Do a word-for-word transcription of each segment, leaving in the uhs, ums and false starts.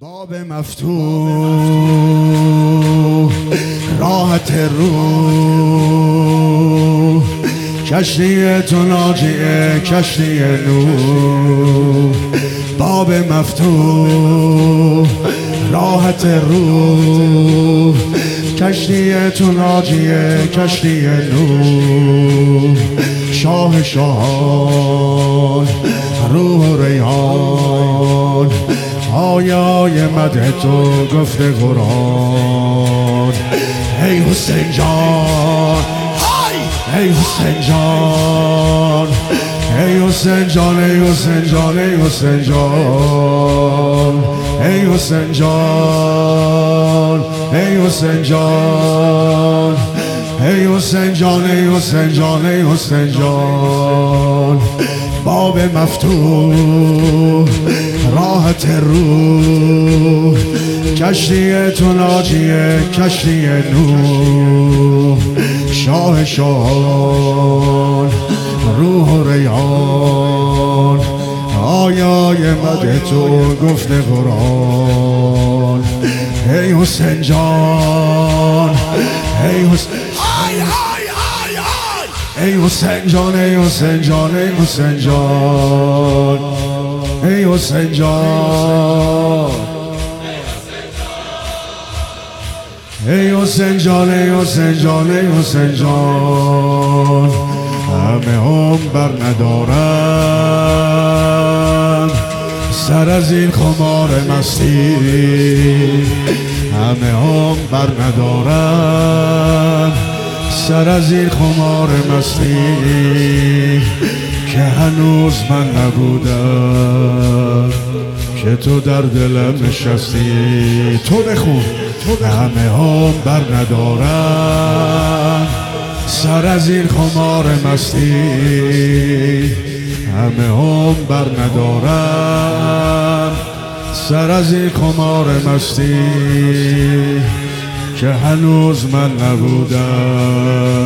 باب مفتوح راحت روح، کشتی تو ناجیه کشتی نور. باب مفتوح راحت روح، کشتی تو ناجیه کشتی نور. شاه شاهان روح و ریحان، آیای مده تو گفته قرآن. ای حسین جان، ای حسین جان، ای حسین جان، ای حسین جان، ای حسین جان، ای حسین جان، ای حسین جان، ای حسین جان، ای حسین جان، ای حسین جان. باب مفتوح راحت روح، کشتی تو ناجیه کشتی نور. شاه شاهان روح و ریحان، آیای مده تو گفته قرآن. ای حسین جان، ای حسین ای حسین جان، ای حسین جان، ای حسین جان، ای حسین جان، ای حسین جان، ای حسین جان، ای حسین جان. همه هم بر ندارم سر از این خمار مستی، همه هم بر ندارم سر از این خمار مستی، که هنوز من نبودم که تو در دلم نشستی. تو بخون. همه هم بر ندارم سر از این خمار مستی، همه هم بر ندارم سر از این خمار مستی، که هنوز من نبودم.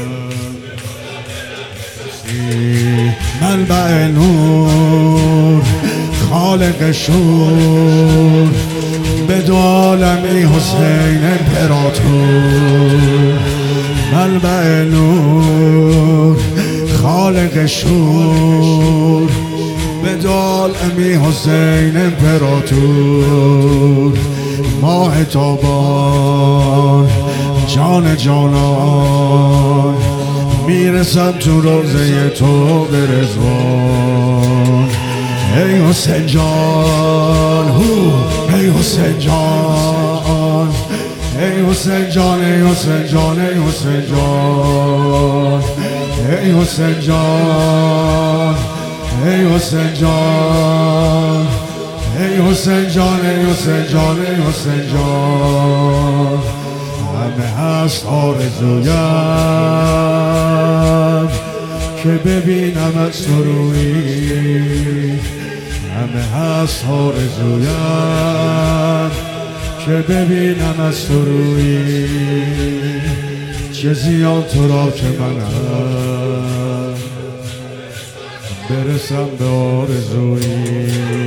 منبع نور خالق شور، به دو عالمی حسین امپراتور. منبع نور خالق شور، به دو عالمی حسین امپراتور. ماه تابان جان جانان، میرسم تو روزه تو به رضوان. ای حسین جان، ای حسین جان، ای حسین جان، ای حسین جان، ای حسین جان، ای حسین جان، ای حسین جان، ای حسین جان، ای حسین جان، ای حسین جان. همه هست آرزویم که ببینم از تو رویی، همه هست آرزویم که ببینم از تو رویی. چه زیان تو را که منم برسم به آرزویی.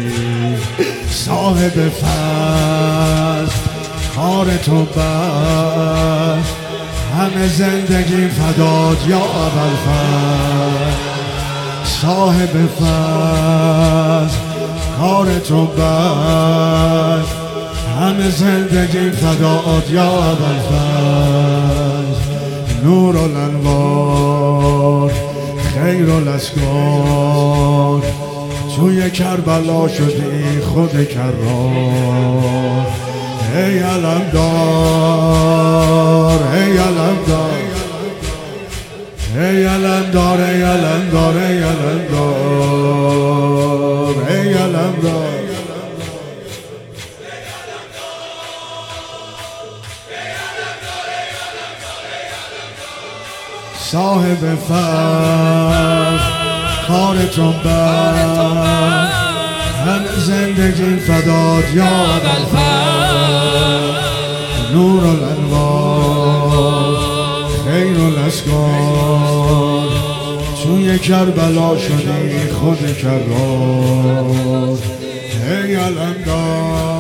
صاحب فضل کار تو بس، همه زندگی فداد یا ابوالفضل. صاحب فضل کار تو بس، همه زندگی فداد یا ابوالفضل. نور الانوار خیر الاسکار، توی کربلا شدی خود کرار. ای علمدار، ای علمدار، ای علمدار، ای علمدار، ای علمدار، ای علمدار. صاحب فضل کارتون بر، هم زندگی فداد یا ابوالفضل. نور الانوار خیر الاسکار، توی کربلا شدی خود کرار. ای علمدار